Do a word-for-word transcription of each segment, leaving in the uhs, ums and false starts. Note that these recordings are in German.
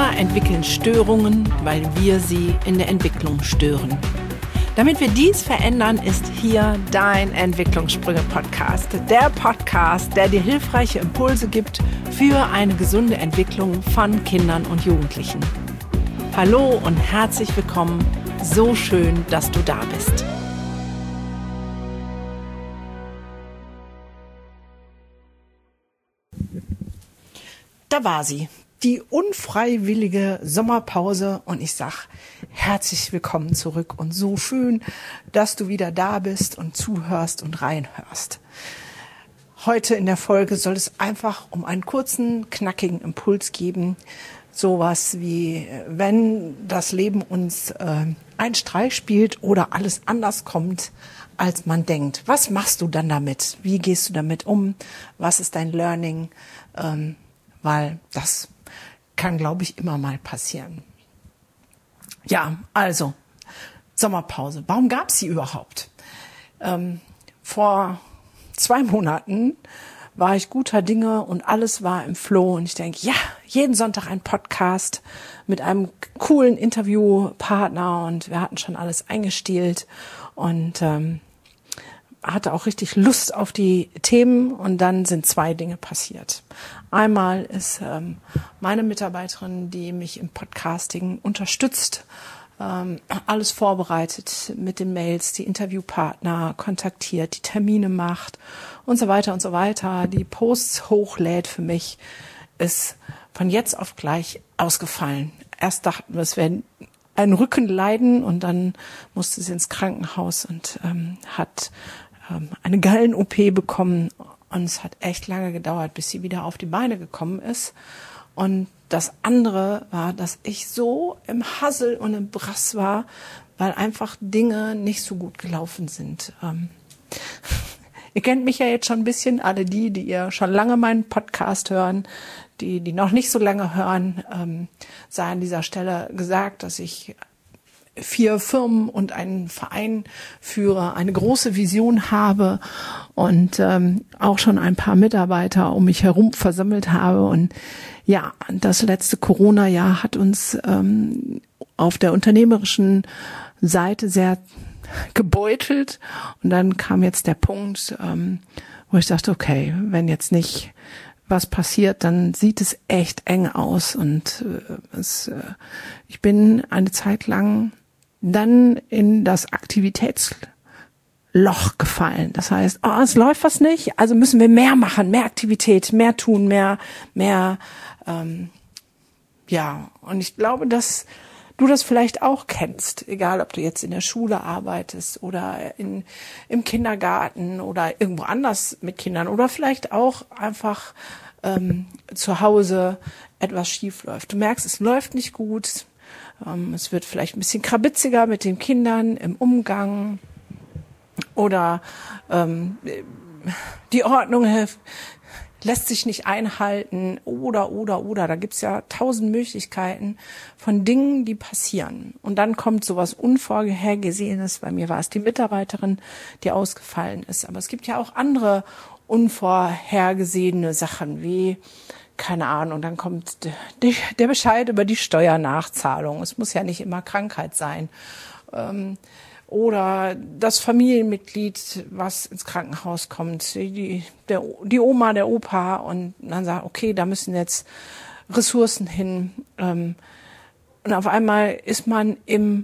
Kinder entwickeln Störungen, weil wir sie in der Entwicklung stören. Damit wir dies verändern, ist hier dein Entwicklungssprünge-Podcast. Der Podcast, der dir hilfreiche Impulse gibt für eine gesunde Entwicklung von Kindern und Jugendlichen. Hallo und herzlich willkommen. So schön, dass du da bist. Da war sie, die unfreiwillige Sommerpause, und ich sag herzlich willkommen zurück und so schön, dass du wieder da bist und zuhörst und reinhörst. Heute in der Folge soll es einfach um einen kurzen, knackigen Impuls geben. Sowas wie, wenn das Leben uns äh, einen Streich spielt oder alles anders kommt, als man denkt. Was machst du dann damit? Wie gehst du damit um? Was ist dein Learning? Ähm, weil das kann, glaube ich, immer mal passieren. Ja, also, Sommerpause. Warum gab es sie überhaupt? Ähm, vor zwei Monaten war ich guter Dinge und alles war im Flow. Und ich denke, ja, jeden Sonntag ein Podcast mit einem coolen Interviewpartner. Und wir hatten schon alles eingestielt und ähm, hatte auch richtig Lust auf die Themen. Und dann sind zwei Dinge passiert. Einmal ist ähm, meine Mitarbeiterin, die mich im Podcasting unterstützt, ähm, alles vorbereitet mit den Mails, die Interviewpartner kontaktiert, die Termine macht und so weiter und so weiter, die Posts hochlädt für mich, ist von jetzt auf gleich ausgefallen. Erst dachten wir, es wäre ein Rückenleiden, und dann musste sie ins Krankenhaus und ähm, hat ähm, eine Gallen-O P bekommen. Und es hat echt lange gedauert, bis sie wieder auf die Beine gekommen ist. Und das andere war, dass ich so im Hassel und im Brass war, weil einfach Dinge nicht so gut gelaufen sind. Ähm ihr kennt mich ja jetzt schon ein bisschen, alle die, die ihr schon lange meinen Podcast hören, die, die noch nicht so lange hören, ähm, sei an dieser Stelle gesagt, dass ich vier Firmen und einen Verein führe, eine große Vision habe und ähm, auch schon ein paar Mitarbeiter um mich herum versammelt habe. Und ja, das letzte Corona-Jahr hat uns ähm, auf der unternehmerischen Seite sehr gebeutelt. Und dann kam jetzt der Punkt, ähm, wo ich dachte, okay, wenn jetzt nicht was passiert, dann sieht es echt eng aus. Und äh, es, äh, ich bin eine Zeit lang dann in das Aktivitätsloch gefallen. Das heißt, oh, es läuft was nicht, also müssen wir mehr machen, mehr Aktivität, mehr tun, mehr, mehr, ähm, ja. Und ich glaube, dass du das vielleicht auch kennst, egal ob du jetzt in der Schule arbeitest oder in, im Kindergarten oder irgendwo anders mit Kindern oder vielleicht auch einfach ähm, zu Hause etwas schief läuft. Du merkst, es läuft nicht gut. Es wird vielleicht ein bisschen krabitziger mit den Kindern im Umgang oder ähm, die Ordnung lässt sich nicht einhalten oder, oder, oder. Da gibt's ja tausend Möglichkeiten von Dingen, die passieren. Und dann kommt sowas Unvorhergesehenes. Bei mir war es die Mitarbeiterin, die ausgefallen ist. Aber es gibt ja auch andere unvorhergesehene Sachen wie, keine Ahnung, dann kommt der, der Bescheid über die Steuernachzahlung. Es muss ja nicht immer Krankheit sein. Ähm, oder das Familienmitglied, was ins Krankenhaus kommt, die, der, die Oma, der Opa, und dann sagt, okay, da müssen jetzt Ressourcen hin. Ähm, und auf einmal ist man im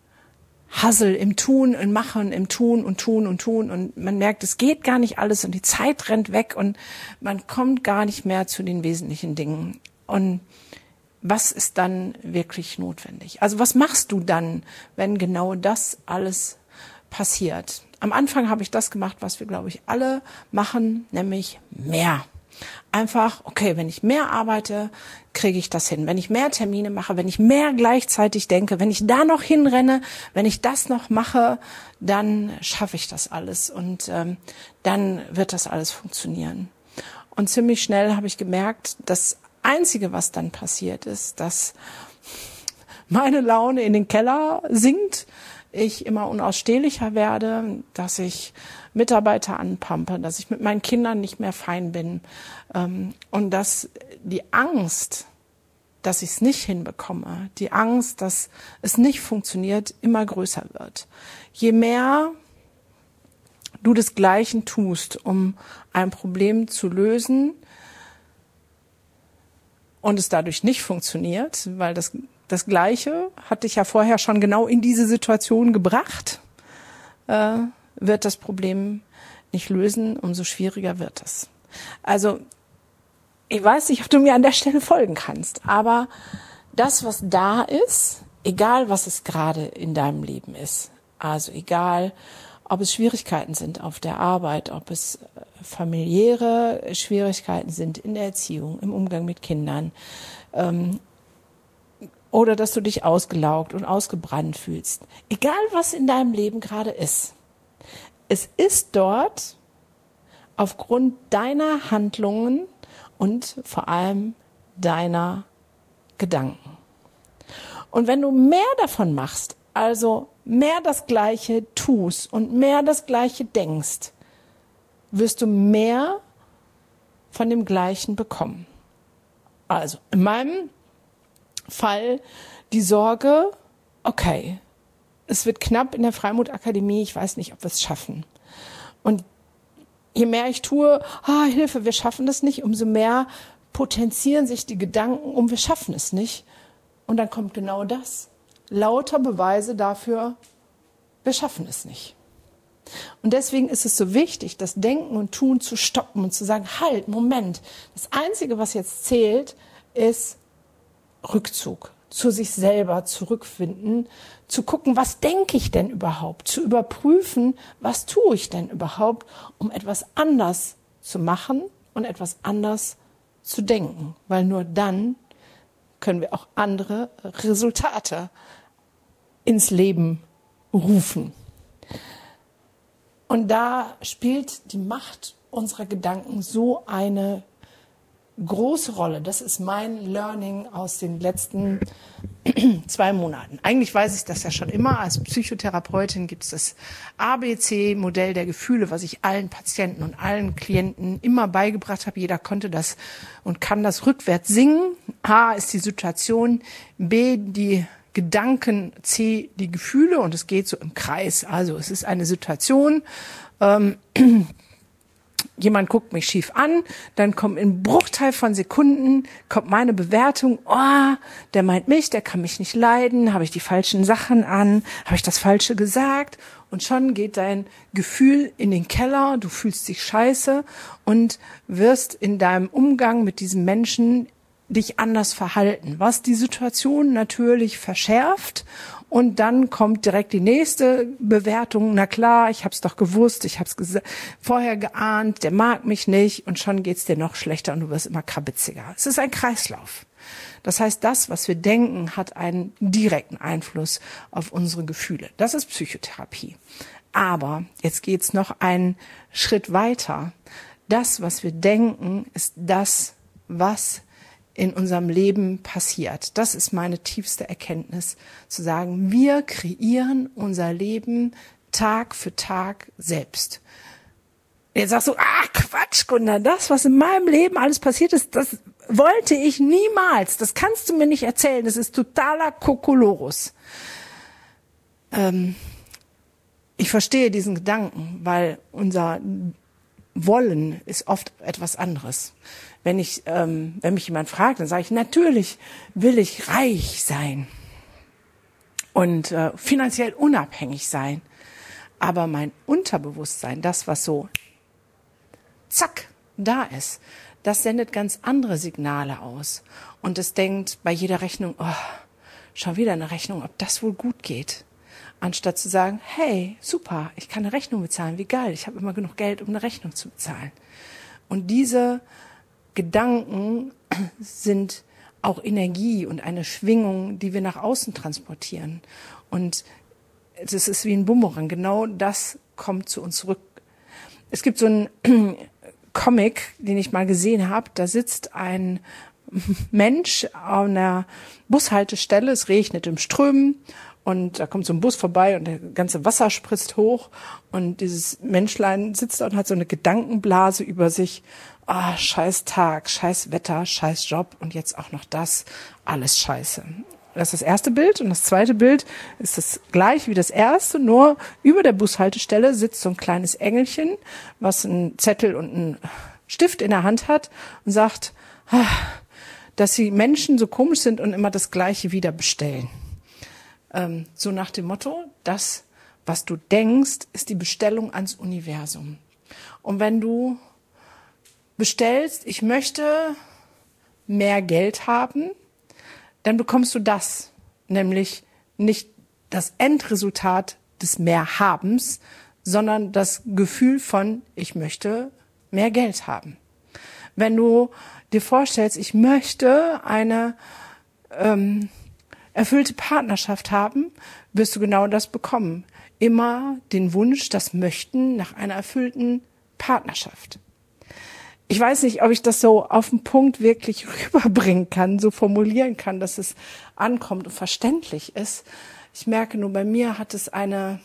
Hassel, im Tun, im Machen, im Tun und Tun und Tun, und man merkt, es geht gar nicht alles und die Zeit rennt weg und man kommt gar nicht mehr zu den wesentlichen Dingen. Und was ist dann wirklich notwendig? Also was machst du dann, wenn genau das alles passiert? Am Anfang habe ich das gemacht, was wir, glaube ich, alle machen, nämlich mehr. Einfach, okay, wenn ich mehr arbeite, kriege ich das hin. Wenn ich mehr Termine mache, wenn ich mehr gleichzeitig denke, wenn ich da noch hinrenne, wenn ich das noch mache, dann schaffe ich das alles und ähm, dann wird das alles funktionieren. Und ziemlich schnell habe ich gemerkt, das Einzige, was dann passiert ist, dass meine Laune in den Keller sinkt, ich immer unausstehlicher werde, dass ich Mitarbeiter anpampe, dass ich mit meinen Kindern nicht mehr fein bin, ähm, und dass die Angst dass ich es nicht hinbekomme, die Angst, dass es nicht funktioniert, immer größer wird. Je mehr du das Gleiche tust, um ein Problem zu lösen und es dadurch nicht funktioniert, weil das, das Gleiche hat dich ja vorher schon genau in diese Situation gebracht, äh, wird das Problem nicht lösen, umso schwieriger wird es. Also ich weiß nicht, ob du mir an der Stelle folgen kannst, aber das, was da ist, egal was es gerade in deinem Leben ist, also egal, ob es Schwierigkeiten sind auf der Arbeit, ob es familiäre Schwierigkeiten sind in der Erziehung, im Umgang mit Kindern, ähm, oder dass du dich ausgelaugt und ausgebrannt fühlst, egal was in deinem Leben gerade ist, es ist dort aufgrund deiner Handlungen und vor allem deiner Gedanken. Und wenn du mehr davon machst, also mehr das Gleiche tust und mehr das Gleiche denkst, wirst du mehr von dem Gleichen bekommen. Also in meinem Fall die Sorge, okay, es wird knapp in der Freimut-Akademie, ich weiß nicht, ob wir es schaffen. Und je mehr ich tue, ah, Hilfe, wir schaffen das nicht, umso mehr potenzieren sich die Gedanken um, wir schaffen es nicht. Und dann kommt genau das. Lauter Beweise dafür, wir schaffen es nicht. Und deswegen ist es so wichtig, das Denken und Tun zu stoppen und zu sagen, halt, Moment, das Einzige, was jetzt zählt, ist Rückzug, zu sich selber zurückfinden, zu gucken, was denke ich denn überhaupt, zu überprüfen, was tue ich denn überhaupt, um etwas anders zu machen und etwas anders zu denken, weil nur dann können wir auch andere Resultate ins Leben rufen. Und da spielt die Macht unserer Gedanken so eine große Rolle. Das ist mein Learning aus den letzten zwei Monaten. Eigentlich weiß ich das ja schon immer. Als Psychotherapeutin gibt es das A B C-Modell der Gefühle, was ich allen Patienten und allen Klienten immer beigebracht habe. Jeder konnte das und kann das rückwärts singen. A ist die Situation, B die Gedanken, C die Gefühle, und es geht so im Kreis. Also es ist eine Situation, ähm, jemand guckt mich schief an, dann kommt in einem Bruchteil von Sekunden kommt meine Bewertung, oh, der meint mich, der kann mich nicht leiden, habe ich die falschen Sachen an, habe ich das Falsche gesagt, und schon geht dein Gefühl in den Keller, du fühlst dich scheiße und wirst in deinem Umgang mit diesem Menschen dich anders verhalten, was die Situation natürlich verschärft. Und dann kommt direkt die nächste Bewertung. Na klar, ich habe es doch gewusst, ich habe es gesa- vorher geahnt, der mag mich nicht, und schon geht's dir noch schlechter und du wirst immer krabitziger. Es ist ein Kreislauf. Das heißt, das, was wir denken, hat einen direkten Einfluss auf unsere Gefühle. Das ist Psychotherapie. Aber jetzt geht's noch einen Schritt weiter. Das, was wir denken, ist das, was in unserem Leben passiert. Das ist meine tiefste Erkenntnis, zu sagen, wir kreieren unser Leben Tag für Tag selbst. Jetzt sagst du, ah, Quatsch, Gunda, das, was in meinem Leben alles passiert ist, das wollte ich niemals. Das kannst du mir nicht erzählen. Das ist totaler Kokolorus. Ähm, ich verstehe diesen Gedanken, weil unser Wollen ist oft etwas anderes. Wenn ich, ähm, wenn mich jemand fragt, dann sage ich, natürlich will ich reich sein und äh, finanziell unabhängig sein. Aber mein Unterbewusstsein, das, was so zack da ist, das sendet ganz andere Signale aus. Und es denkt bei jeder Rechnung, oh, schon wieder eine Rechnung, ob das wohl gut geht. Anstatt zu sagen, hey, super, ich kann eine Rechnung bezahlen, wie geil, ich habe immer genug Geld, um eine Rechnung zu bezahlen. Und diese Gedanken sind auch Energie und eine Schwingung, die wir nach außen transportieren. Und das ist wie ein Bumerang. Genau das kommt zu uns zurück. Es gibt so einen Comic, den ich mal gesehen habe. Da sitzt ein Mensch an einer Bushaltestelle. Es regnet im Strömen Und da kommt so ein Bus vorbei und der ganze Wasser spritzt hoch und dieses Menschlein sitzt da und hat so eine Gedankenblase über sich. Ah, scheiß Tag, scheiß Wetter, scheiß Job und jetzt auch noch das. Alles scheiße. Das ist das erste Bild. Und das zweite Bild ist das gleich wie das erste, nur über der Bushaltestelle sitzt so ein kleines Engelchen, was einen Zettel und einen Stift in der Hand hat und sagt, dass die Menschen so komisch sind und immer das Gleiche wieder bestellen. Ähm, so nach dem Motto, das, was du denkst, ist die Bestellung ans Universum. Und wenn du bestellst, ich möchte mehr Geld haben, dann bekommst du das, nämlich nicht das Endresultat des Mehrhabens, sondern das Gefühl von, ich möchte mehr Geld haben. Wenn du dir vorstellst, ich möchte eine ähm, erfüllte Partnerschaft haben, wirst du genau das bekommen. Immer den Wunsch, das Möchten nach einer erfüllten Partnerschaft. Ich weiß nicht, ob ich das so auf den Punkt wirklich rüberbringen kann, so formulieren kann, dass es ankommt und verständlich ist. Ich merke nur, bei mir hat es eine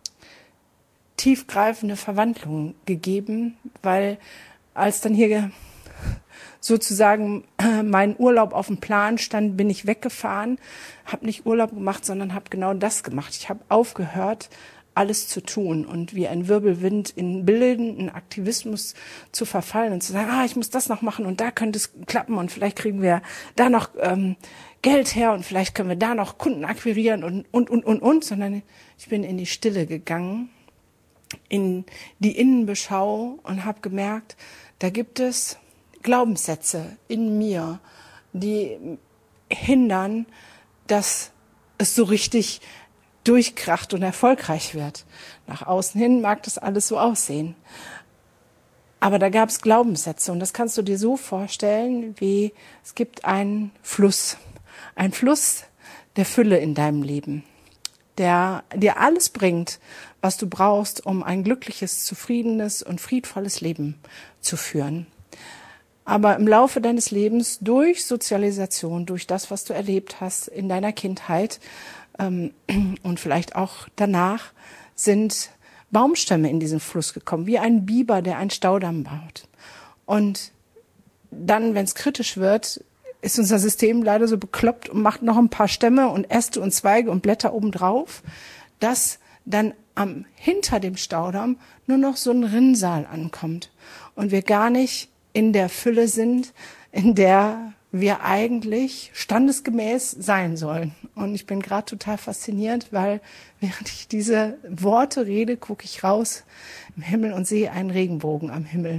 tiefgreifende Verwandlung gegeben, weil als dann hier sozusagen mein Urlaub auf dem Plan stand, bin ich weggefahren, habe nicht Urlaub gemacht, sondern habe genau das gemacht. Ich habe aufgehört, alles zu tun und wie ein Wirbelwind in bildenden Aktivismus zu verfallen und zu sagen, ah, ich muss das noch machen und da könnte es klappen und vielleicht kriegen wir da noch ähm, Geld her und vielleicht können wir da noch Kunden akquirieren und, und, und, und, und, sondern ich bin in die Stille gegangen, in die Innenbeschau und habe gemerkt, da gibt es Glaubenssätze in mir, die hindern, dass es so richtig durchkracht und erfolgreich wird. Nach außen hin mag das alles so aussehen. Aber da gab es Glaubenssätze und das kannst du dir so vorstellen, wie es gibt einen Fluss. Ein Fluss der Fülle in deinem Leben, der dir alles bringt, was du brauchst, um ein glückliches, zufriedenes und friedvolles Leben zu führen. Aber im Laufe deines Lebens durch Sozialisation, durch das, was du erlebt hast in deiner Kindheit ähm, und vielleicht auch danach, sind Baumstämme in diesen Fluss gekommen, wie ein Biber, der einen Staudamm baut. Und dann, wenn es kritisch wird, ist unser System leider so bekloppt und macht noch ein paar Stämme und Äste und Zweige und Blätter obendrauf, dass dann am hinter dem Staudamm nur noch so ein Rinnsal ankommt und wir gar nicht in der Fülle sind, in der wir eigentlich standesgemäß sein sollen. Und ich bin gerade total fasziniert, weil während ich diese Worte rede, gucke ich raus im Himmel und sehe einen Regenbogen am Himmel.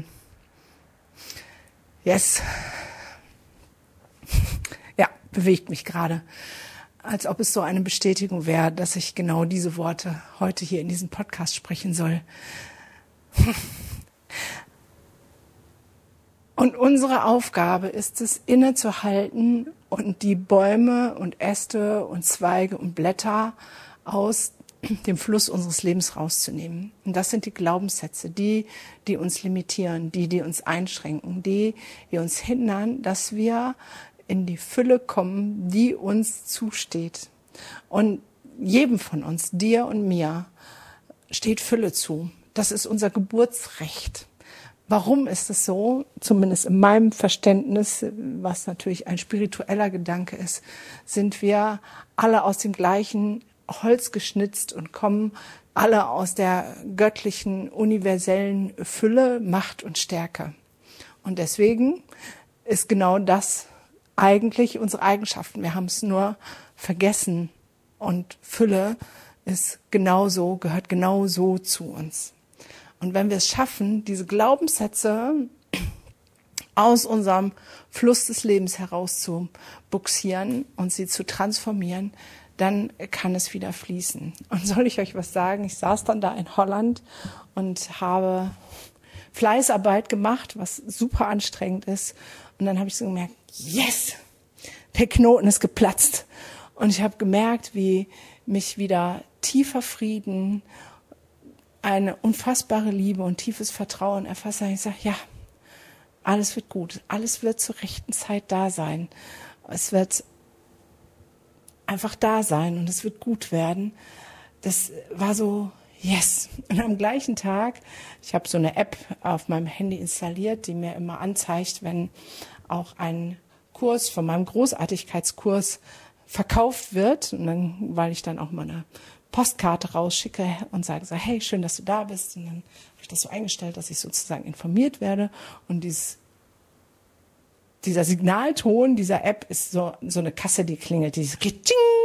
Yes. Ja, bewegt mich gerade. Als ob es so eine Bestätigung wäre, dass ich genau diese Worte heute hier in diesem Podcast sprechen soll. Und unsere Aufgabe ist es, innezuhalten und die Bäume und Äste und Zweige und Blätter aus dem Fluss unseres Lebens rauszunehmen. Und das sind die Glaubenssätze, die, die uns limitieren, die, die uns einschränken, die, die uns hindern, dass wir in die Fülle kommen, die uns zusteht. Und jedem von uns, dir und mir, steht Fülle zu. Das ist unser Geburtsrecht. Warum ist es so? Zumindest in meinem Verständnis, was natürlich ein spiritueller Gedanke ist, sind wir alle aus dem gleichen Holz geschnitzt und kommen alle aus der göttlichen, universellen Fülle, Macht und Stärke. Und deswegen ist genau das eigentlich unsere Eigenschaften. Wir haben es nur vergessen und Fülle ist genauso, gehört genauso zu uns. Und wenn wir es schaffen, diese Glaubenssätze aus unserem Fluss des Lebens herauszubuxieren und sie zu transformieren, dann kann es wieder fließen. Und soll ich euch was sagen? Ich saß dann da in Holland und habe Fleißarbeit gemacht, was super anstrengend ist. Und dann habe ich so gemerkt, yes, der Knoten ist geplatzt. Und ich habe gemerkt, wie mich wieder tiefer Frieden, eine unfassbare Liebe und tiefes Vertrauen erfasst. Ich sage, ja, alles wird gut. Alles wird zur rechten Zeit da sein. Es wird einfach da sein und es wird gut werden. Das war so, yes. Und am gleichen Tag, ich habe so eine App auf meinem Handy installiert, die mir immer anzeigt, wenn auch ein Kurs von meinem Großartigkeitskurs verkauft wird. Und dann, weil ich dann auch mal eine Postkarte rausschicke und sage so, hey, schön, dass du da bist. Und dann habe ich das so eingestellt, dass ich sozusagen informiert werde. Und dieses, dieser Signalton dieser App ist so, so eine Kasse, die klingelt, dieses Kitsching.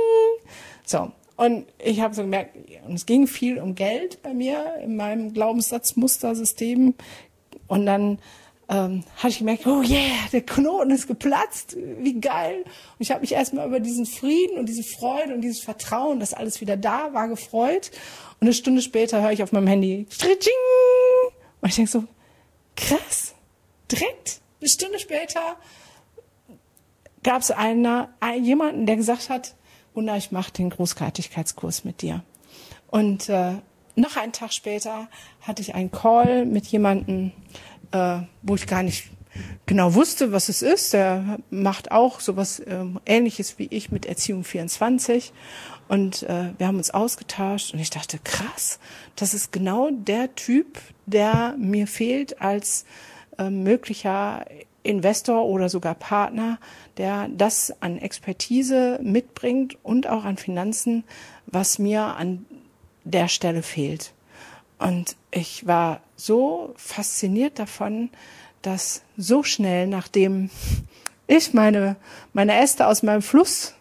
So. Und ich habe so gemerkt, und es ging viel um Geld bei mir in meinem Glaubenssatzmustersystem. Und dann ähm, hatte ich gemerkt, oh yeah, der Knoten ist geplatzt, wie geil. Und ich habe mich erstmal über diesen Frieden und diese Freude und dieses Vertrauen, dass alles wieder da war, gefreut. Und eine Stunde später höre ich auf meinem Handy, Stritching! Und ich denke so, krass, direkt, eine Stunde später gab es einer, jemanden, der gesagt hat, Gunda, ich mache den Großartigkeitskurs mit dir. Und äh, noch einen Tag später hatte ich einen Call mit jemandem, äh, wo ich gar nicht genau wusste, was es ist. Der macht auch sowas äh, Ähnliches wie ich mit Erziehung vierundzwanzig. Und äh, wir haben uns ausgetauscht und ich dachte, krass, das ist genau der Typ, der mir fehlt als äh, möglicher Investor oder sogar Partner, der das an Expertise mitbringt und auch an Finanzen, was mir an der Stelle fehlt. Und ich war so fasziniert davon, dass so schnell, nachdem ich meine, meine Äste aus meinem Fluss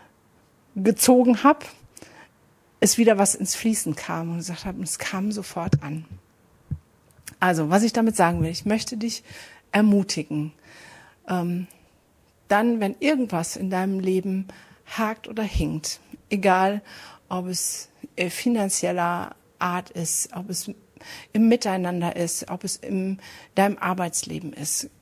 gezogen habe, es wieder was ins Fließen kam und gesagt habe, es kam sofort an. Also, was ich damit sagen will, ich möchte dich ermutigen, ähm, dann, wenn irgendwas in deinem Leben hakt oder hinkt, egal ob es äh, finanzieller Art ist, ob es im Miteinander ist, ob es in deinem Arbeitsleben ist,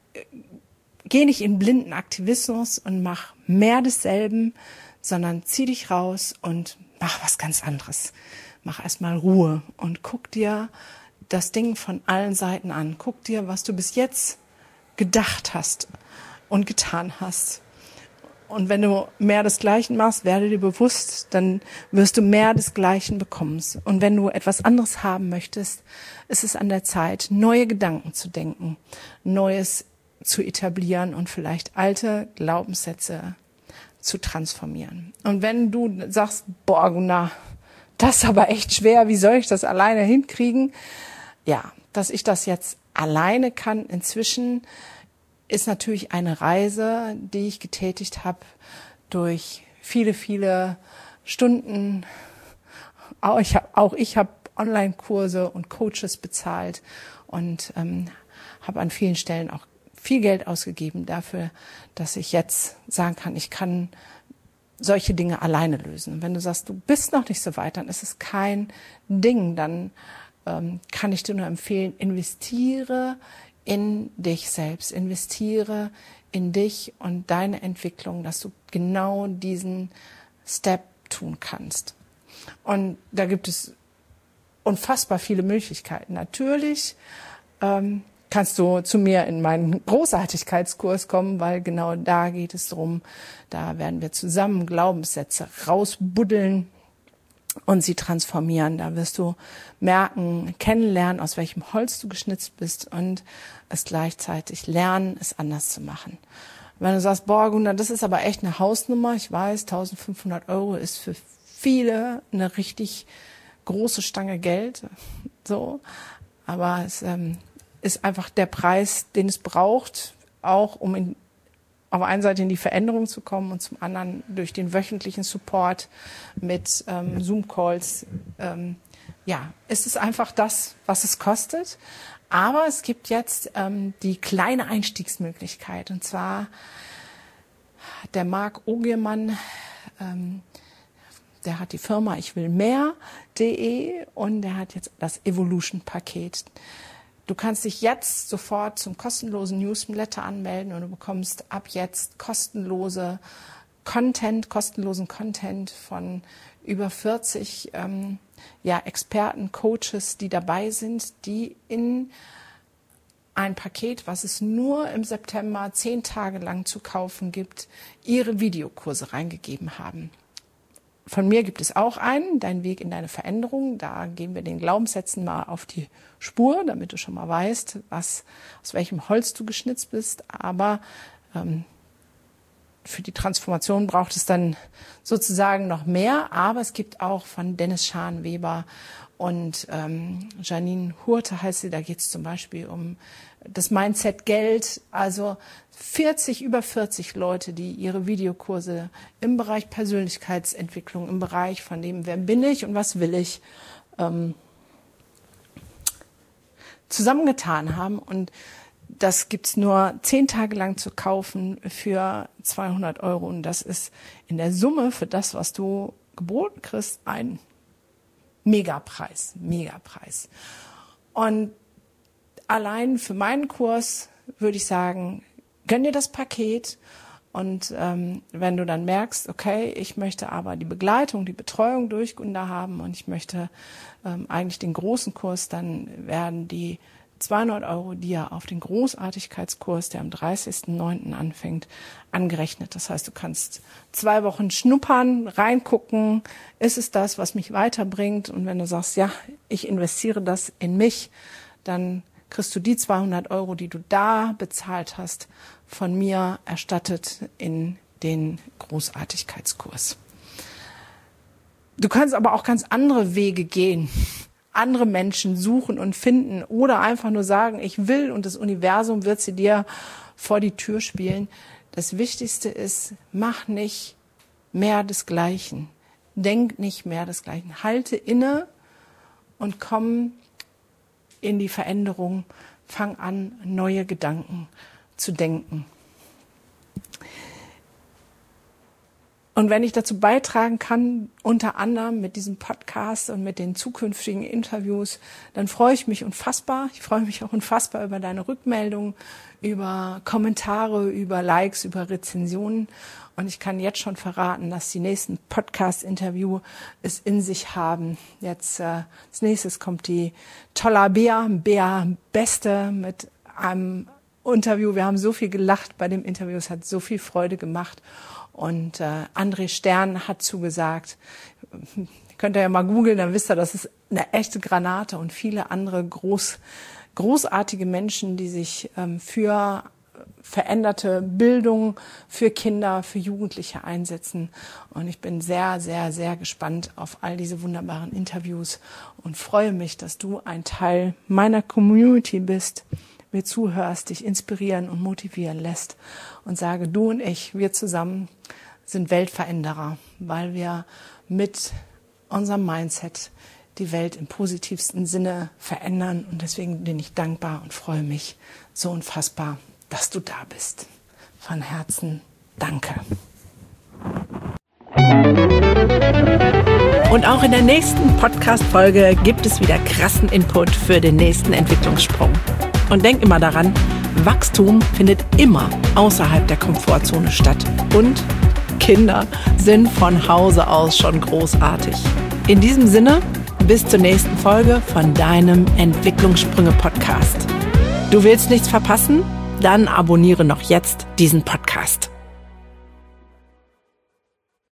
geh nicht in blinden Aktivismus und mach mehr desselben, sondern zieh dich raus und mach was ganz anderes. Mach erstmal Ruhe und guck dir das Ding von allen Seiten an. Guck dir, was du bis jetzt gedacht hast und getan hast. Und wenn du mehr desgleichen machst, werde dir bewusst, dann wirst du mehr desgleichen bekommen. Und wenn du etwas anderes haben möchtest, ist es an der Zeit, neue Gedanken zu denken, Neues zu etablieren und vielleicht alte Glaubenssätze zu transformieren. Und wenn du sagst, boah, Gunda, das ist aber echt schwer, wie soll ich das alleine hinkriegen? Ja, dass ich das jetzt alleine kann inzwischen, ist natürlich eine Reise, die ich getätigt habe durch viele, viele Stunden. Auch ich habe auch ich habe Online-Kurse und Coaches bezahlt und ähm, habe an vielen Stellen auch viel Geld ausgegeben dafür, dass ich jetzt sagen kann, ich kann solche Dinge alleine lösen. Und wenn du sagst, du bist noch nicht so weit, dann ist es kein Ding. Dann ähm, kann ich dir nur empfehlen, investiere in dich selbst, investiere in dich und deine Entwicklung, dass du genau diesen Step tun kannst. Und da gibt es unfassbar viele Möglichkeiten. Natürlich ähm, kannst du zu mir in meinen Großartigkeitskurs kommen, weil genau da geht es drum. Da werden wir zusammen Glaubenssätze rausbuddeln und sie transformieren. Da wirst du merken, kennenlernen, aus welchem Holz du geschnitzt bist und es gleichzeitig lernen, es anders zu machen. Wenn du sagst, boah, Gunda, das ist aber echt eine Hausnummer. Ich weiß, eintausendfünfhundert Euro ist für viele eine richtig große Stange Geld. So, aber es ähm, ist einfach der Preis, den es braucht, auch um in auf der einen Seite in die Veränderung zu kommen und zum anderen durch den wöchentlichen Support mit ähm, Zoom-Calls. Ähm, ja, ist es einfach das, was es kostet. Aber es gibt jetzt ähm, die kleine Einstiegsmöglichkeit. Und zwar der Marc Ogiermann, ähm, der hat die Firma ich will mehr punkt de und der hat jetzt das Evolution-Paket. Du kannst dich jetzt sofort zum kostenlosen Newsletter anmelden und du bekommst ab jetzt kostenlose Content, kostenlosen Content von über vierzig ähm, ja, Experten, Coaches, die dabei sind, die in ein Paket, was es nur im September zehn Tage lang zu kaufen gibt, ihre Videokurse reingegeben haben. Von mir gibt es auch einen, Dein Weg in deine Veränderung. Da gehen wir den Glaubenssätzen mal auf die Spur, damit du schon mal weißt, was, aus welchem Holz du geschnitzt bist. Aber ähm, für die Transformation braucht es dann sozusagen noch mehr. Aber es gibt auch von Dennis Scharnweber und ähm, Janine Hurte heißt sie, da geht es zum Beispiel um das Mindset Geld, also vierzig, über vierzig Leute, die ihre Videokurse im Bereich Persönlichkeitsentwicklung, im Bereich von dem, wer bin ich und was will ich, ähm, zusammengetan haben. Und das gibt's nur zehn Tage lang zu kaufen für zweihundert Euro. Und das ist in der Summe für das, was du geboten kriegst, ein Megapreis, Megapreis. Und allein für meinen Kurs würde ich sagen, gönn dir das Paket und ähm, wenn du dann merkst, okay, ich möchte aber die Begleitung, die Betreuung durch Gunda haben und ich möchte ähm, eigentlich den großen Kurs, dann werden die zweihundert Euro, die ja auf den Großartigkeitskurs, der am dreißigsten neunten anfängt, angerechnet. Das heißt, du kannst zwei Wochen schnuppern, reingucken, ist es das, was mich weiterbringt? Und wenn du sagst, ja, ich investiere das in mich, dann kriegst du die zweihundert Euro, die du da bezahlt hast, von mir erstattet in den Großartigkeitskurs. Du kannst aber auch ganz andere Wege gehen, andere Menschen suchen und finden oder einfach nur sagen, ich will und das Universum wird sie dir vor die Tür spielen. Das Wichtigste ist, mach nicht mehr desgleichen. Denk nicht mehr desgleichen. Halte inne und komm in die Veränderung, fang an, neue Gedanken zu denken. Und wenn ich dazu beitragen kann, unter anderem mit diesem Podcast und mit den zukünftigen Interviews, dann freue ich mich unfassbar. Ich freue mich auch unfassbar über deine Rückmeldungen, über Kommentare, über Likes, über Rezensionen. Und ich kann jetzt schon verraten, dass die nächsten Podcast-Interview es in sich haben. Jetzt äh, als nächstes kommt die Tolla Bea, Bea Beste mit einem Interview. Wir haben so viel gelacht bei dem Interview, es hat so viel Freude gemacht. Und äh, André Stern hat zugesagt, könnt ihr ja mal googeln, dann wisst ihr, das ist eine echte Granate und viele andere groß, großartige Menschen, die sich ähm, für veränderte Bildung, für Kinder, für Jugendliche einsetzen. Und ich bin sehr, sehr, sehr gespannt auf all diese wunderbaren Interviews und freue mich, dass du ein Teil meiner Community bist, mir zuhörst, dich inspirieren und motivieren lässt und sage, du und ich, wir zusammen sind Weltveränderer, weil wir mit unserem Mindset die Welt im positivsten Sinne verändern. Und deswegen bin ich dankbar und freue mich so unfassbar, dass du da bist. Von Herzen danke. Und auch in der nächsten Podcast-Folge gibt es wieder krassen Input für den nächsten Entwicklungssprung. Und denk immer daran, Wachstum findet immer außerhalb der Komfortzone statt. Und Kinder sind von Hause aus schon großartig. In diesem Sinne, bis zur nächsten Folge von deinem Entwicklungssprünge-Podcast. Du willst nichts verpassen? Dann abonniere noch jetzt diesen Podcast.